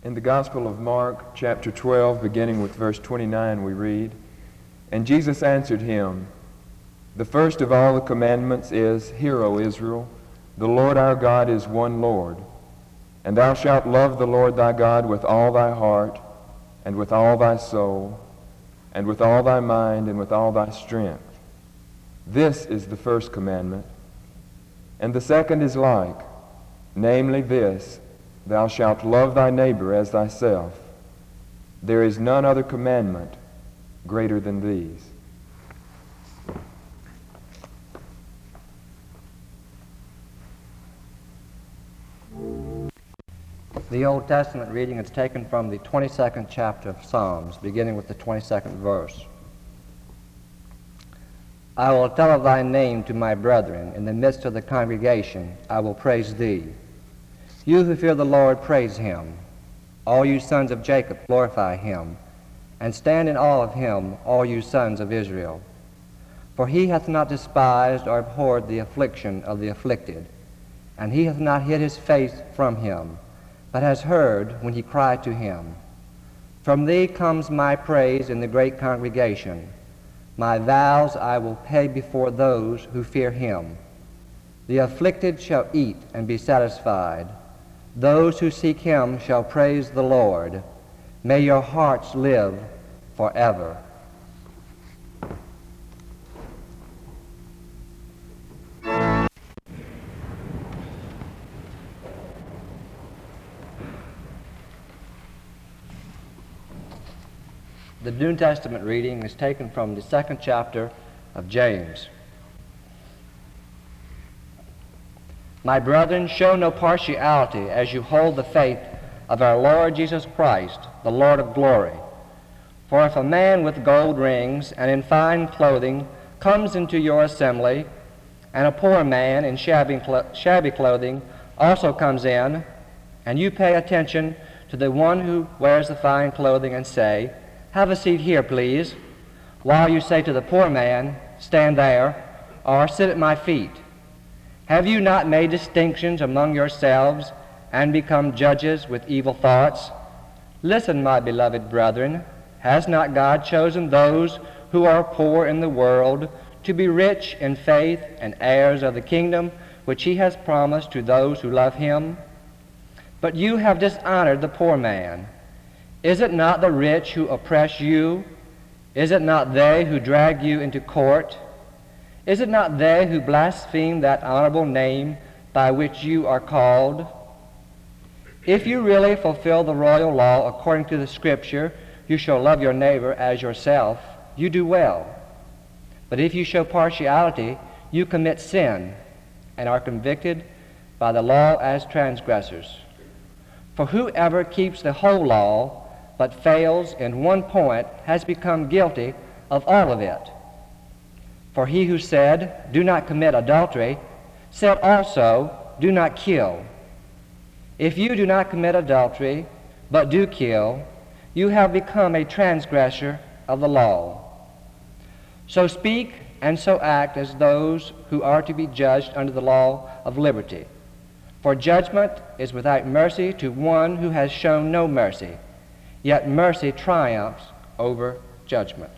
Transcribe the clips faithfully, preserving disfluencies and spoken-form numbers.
In the Gospel of Mark, chapter twelve, beginning with verse twenty-nine, we read, "And Jesus answered him, The first of all the commandments is, Hear, O Israel, the Lord our God is one Lord, and thou shalt love the Lord thy God with all thy heart, and with all thy soul, and with all thy mind, and with all thy strength. This is the first commandment. And the second is like, namely this, Thou shalt love thy neighbor as thyself. There is none other commandment greater than these." The Old Testament reading is taken from the twenty-second chapter of Psalms, beginning with the twenty-second verse. "I will tell of thy name to my brethren. In the midst of the congregation I will praise thee. You who fear the Lord, praise him. All you sons of Jacob, glorify him. And stand in awe of him, all you sons of Israel. For he hath not despised or abhorred the affliction of the afflicted, and he hath not hid his face from him, but has heard when he cried to him. From thee comes my praise in the great congregation. My vows I will pay before those who fear him. The afflicted shall eat and be satisfied. Those who seek him shall praise the Lord. May your hearts live forever." The New Testament reading is taken from the second chapter of James. "My brethren, show no partiality as you hold the faith of our Lord Jesus Christ, the Lord of glory. For if a man with gold rings and in fine clothing comes into your assembly, and a poor man in shabby, clo- shabby clothing also comes in, and you pay attention to the one who wears the fine clothing and say, 'Have a seat here, please,' while you say to the poor man, 'Stand there,' or 'Sit at my feet,' have you not made distinctions among yourselves and become judges with evil thoughts? Listen, my beloved brethren, has not God chosen those who are poor in the world to be rich in faith and heirs of the kingdom which he has promised to those who love him? But you have dishonored the poor man. Is it not the rich who oppress you? Is it not they who drag you into court? Is it not they who blaspheme that honorable name by which you are called? If you really fulfill the royal law according to the Scripture, you shall love your neighbor as yourself, you do well. But if you show partiality, you commit sin and are convicted by the law as transgressors. For whoever keeps the whole law but fails in one point has become guilty of all of it. For he who said, 'Do not commit adultery,' said also, 'Do not kill.' If you do not commit adultery, but do kill, you have become a transgressor of the law. So speak and so act as those who are to be judged under the law of liberty. For judgment is without mercy to one who has shown no mercy, yet mercy triumphs over judgment."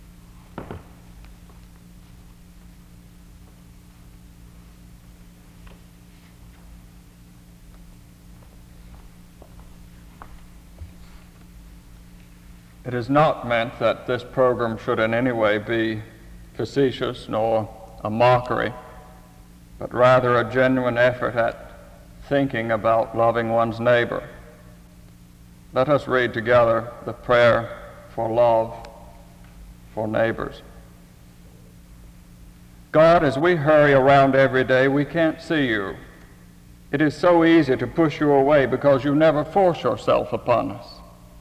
It is not meant that this program should in any way be facetious nor a mockery, but rather a genuine effort at thinking about loving one's neighbor. Let us read together the prayer for love for neighbors. God, as we hurry around every day, we can't see you. It is so easy to push you away because you never force yourself upon us.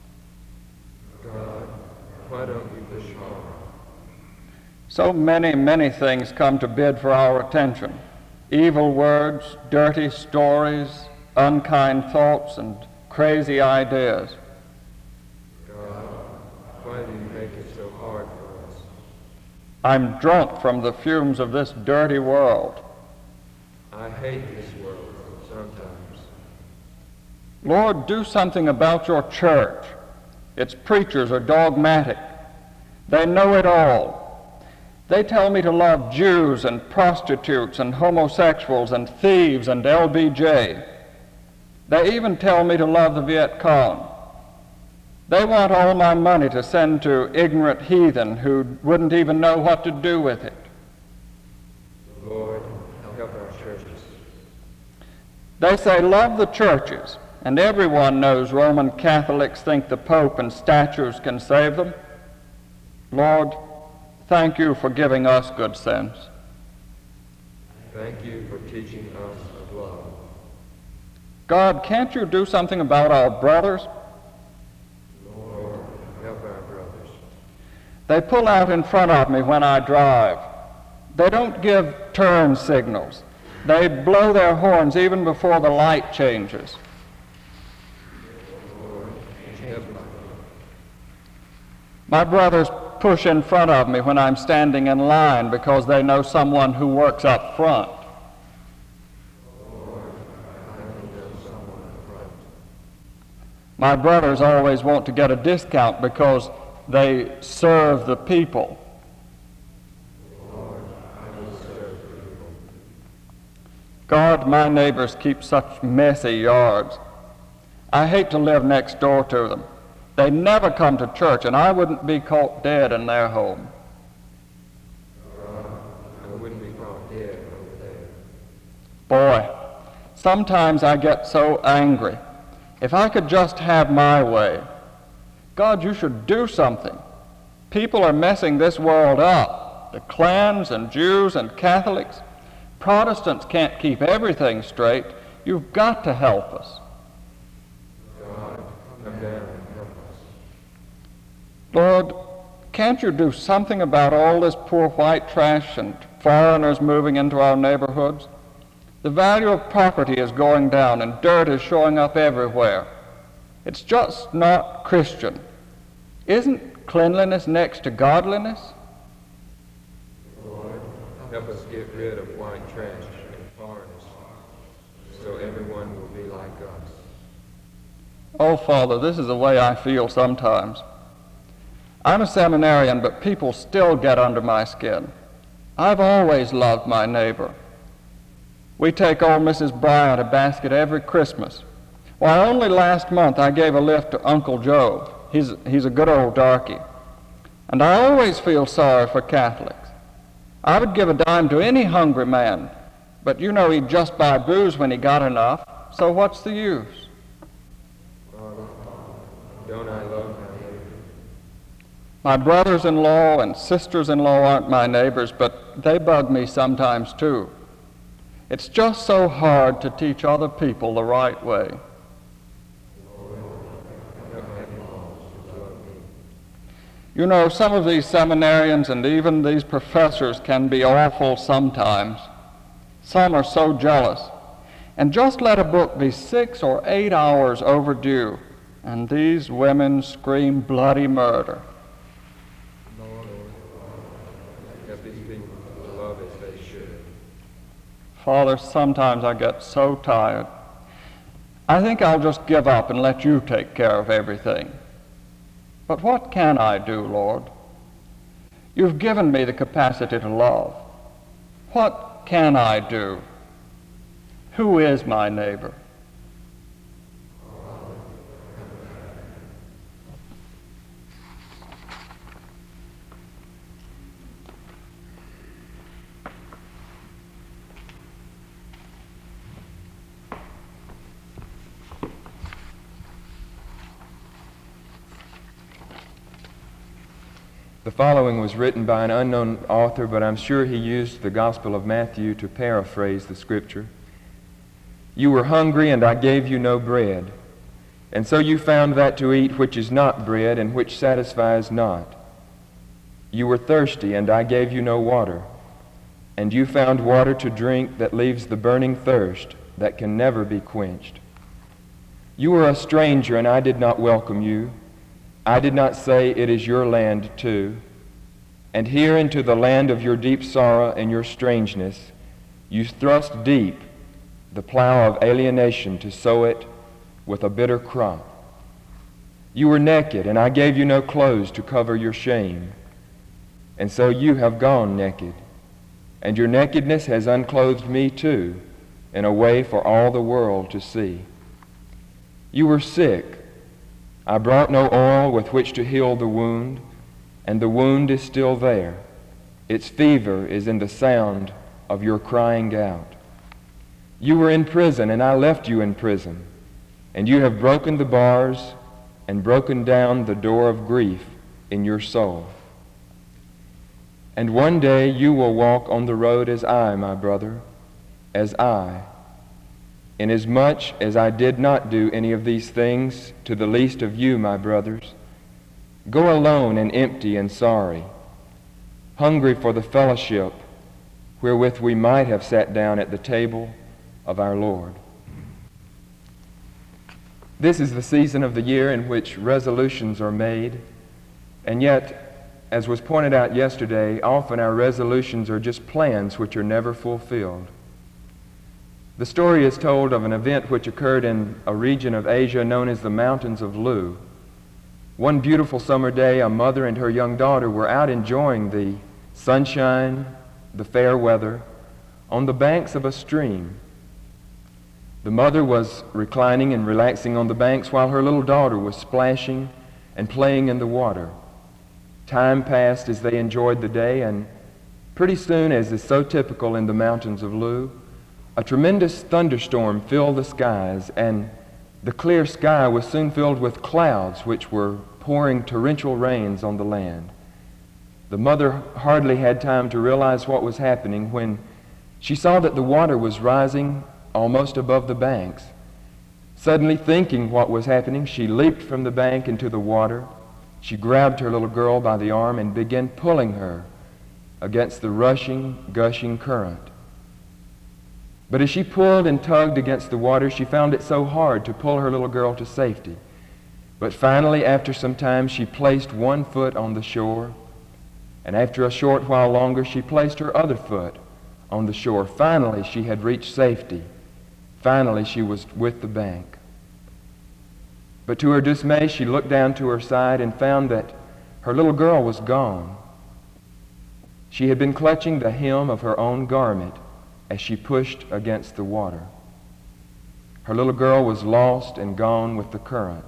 God, why don't you push hard? So many, many things come to bid for our attention. Evil words, dirty stories, unkind thoughts, and crazy ideas. God, why do you make it so hard for us? I'm drunk from the fumes of this dirty world. I hate this world sometimes. Lord, do something about your church. Its preachers are dogmatic. They know it all. They tell me to love Jews and prostitutes and homosexuals and thieves and L B J. They even tell me to love the Viet Cong. They want all my money to send to ignorant heathen who wouldn't even know what to do with it. Lord, help our churches. They say love the churches, and everyone knows Roman Catholics think the Pope and statues can save them. Lord, thank you for giving us good sense. Thank you for teaching us of love. God, can't you do something about our brothers? Lord, help our brothers. They pull out in front of me when I drive. They don't give turn signals. They blow their horns even before the light changes. Lord, help us. My brothers push in front of me when I'm standing in line because they know someone who works up front. Lord, I know someone up front. My brothers always want to get a discount because they serve the people. Lord, I will serve people. God, my neighbors keep such messy yards. I hate to live next door to them. They never come to church, and I wouldn't be caught dead in their home. God, I wouldn't be caught dead over there. Boy, sometimes I get so angry. If I could just have my way. God, you should do something. People are messing this world up. The clans and Jews and Catholics. Protestants can't keep everything straight. You've got to help us. God, come down and help us. Lord, can't you do something about all this poor white trash and foreigners moving into our neighborhoods? The value of property is going down and dirt is showing up everywhere. It's just not Christian. Isn't cleanliness next to godliness? Lord, help us get rid of white trash and foreigners so everyone will be like us. Oh, Father, this is the way I feel sometimes. I'm a seminarian, but people still get under my skin. I've always loved my neighbor. We take old Missus Bryant a basket every Christmas. Why, only last month I gave a lift to Uncle Joe. He's, he's a good old darky. And I always feel sorry for Catholics. I would give a dime to any hungry man, but you know he'd just buy booze when he got enough, so what's the use? Father, don't I love my neighbor? My brothers-in-law and sisters-in-law aren't my neighbors, but they bug me sometimes too. It's just so hard to teach other people the right way. You know, some of these seminarians and even these professors can be awful sometimes. Some are so jealous. And just let a book be six or eight hours overdue, and these women scream bloody murder. Lord, help these people to love as they should. Father, sometimes I get so tired. I think I'll just give up and let you take care of everything. But what can I do, Lord? You've given me the capacity to love. What can I do? Who is my neighbor? The following was written by an unknown author, but I'm sure he used the Gospel of Matthew to paraphrase the Scripture. You were hungry, and I gave you no bread. And so you found that to eat which is not bread, and which satisfies not. You were thirsty, and I gave you no water. And you found water to drink that leaves the burning thirst that can never be quenched. You were a stranger, and I did not welcome you. I did not say, it is your land too. And here into the land of your deep sorrow and your strangeness, you thrust deep the plow of alienation to sow it with a bitter crop. You were naked, and I gave you no clothes to cover your shame. And so you have gone naked, and your nakedness has unclothed me too, in a way for all the world to see. You were sick. I brought no oil with which to heal the wound, and the wound is still there. Its fever is in the sound of your crying out. You were in prison, and I left you in prison, and you have broken the bars and broken down the door of grief in your soul. And one day you will walk on the road as I, my brother, as I, inasmuch as I did not do any of these things to the least of you, my brothers. Go alone and empty and sorry, hungry for the fellowship wherewith we might have sat down at the table of our Lord. This is the season of the year in which resolutions are made, and yet, as was pointed out yesterday, often our resolutions are just plans which are never fulfilled. The story is told of an event which occurred in a region of Asia known as the Mountains of Lu. One beautiful summer day, a mother and her young daughter were out enjoying the sunshine, the fair weather, on the banks of a stream. The mother was reclining and relaxing on the banks while her little daughter was splashing and playing in the water. Time passed as they enjoyed the day, and pretty soon, as is so typical in the Mountains of Lu, a tremendous thunderstorm filled the skies, and the clear sky was soon filled with clouds which were pouring torrential rains on the land. The mother hardly had time to realize what was happening when she saw that the water was rising almost above the banks. Suddenly thinking what was happening, she leaped from the bank into the water. She grabbed her little girl by the arm and began pulling her against the rushing, gushing current. But as she pulled and tugged against the water, she found it so hard to pull her little girl to safety. But finally, after some time, she placed one foot on the shore, and after a short while longer, she placed her other foot on the shore. Finally, she had reached safety. Finally, she was with the bank. But to her dismay, she looked down to her side and found that her little girl was gone. She had been clutching the hem of her own garment as she pushed against the water. Her little girl was lost and gone with the current.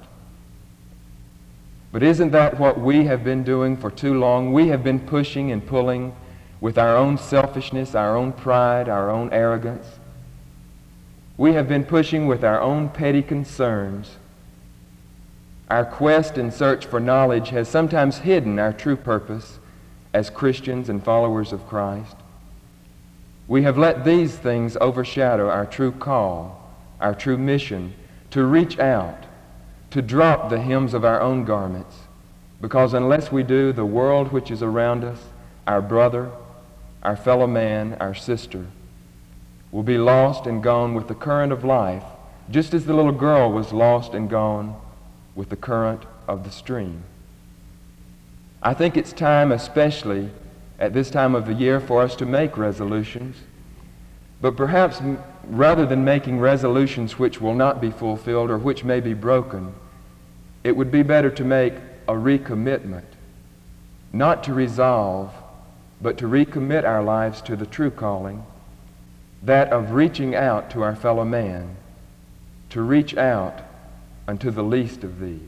But isn't that what we have been doing for too long? We have been pushing and pulling with our own selfishness, our own pride, our own arrogance. We have been pushing with our own petty concerns. Our quest and search for knowledge has sometimes hidden our true purpose as Christians and followers of Christ. We have let these things overshadow our true call, our true mission, to reach out, to drop the hems of our own garments, because unless we do, the world which is around us, our brother, our fellow man, our sister, will be lost and gone with the current of life, just as the little girl was lost and gone with the current of the stream. I think it's time, especially at this time of the year, for us to make resolutions. But perhaps m- rather than making resolutions which will not be fulfilled or which may be broken, it would be better to make a recommitment, not to resolve, but to recommit our lives to the true calling, that of reaching out to our fellow man, to reach out unto the least of these.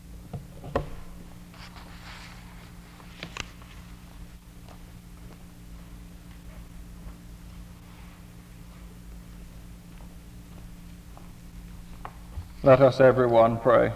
Let us everyone pray.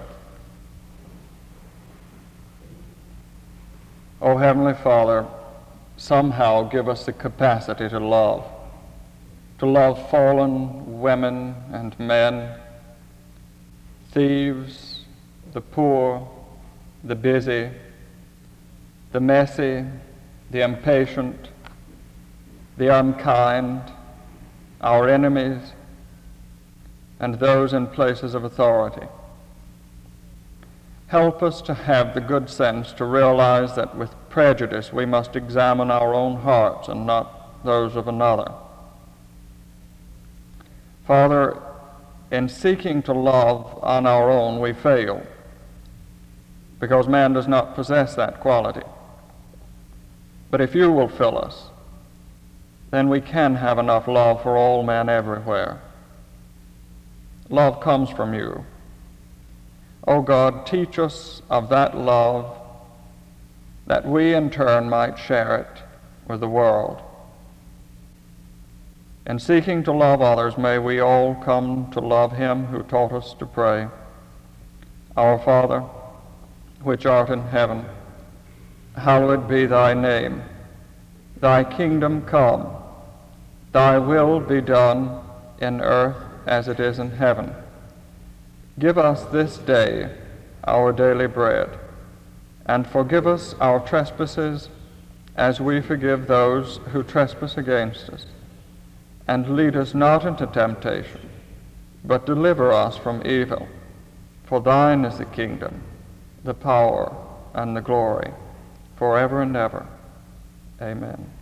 O Heavenly Father, somehow give us the capacity to love, to love fallen women and men, thieves, the poor, the busy, the messy, the impatient, the unkind, our enemies, and those in places of authority. Help us to have the good sense to realize that with prejudice we must examine our own hearts and not those of another. Father, in seeking to love on our own, we fail, because man does not possess that quality. But if you will fill us, then we can have enough love for all men everywhere. Love comes from you. O God, teach us of that love, that we in turn might share it with the world. In seeking to love others, may we all come to love him who taught us to pray, Our Father, which art in heaven, hallowed be thy name. Thy kingdom come, thy will be done in earth as it is in heaven. Give us this day our daily bread, and forgive us our trespasses as we forgive those who trespass against us. And lead us not into temptation, but deliver us from evil. For thine is the kingdom, the power, and the glory, forever and ever. Amen.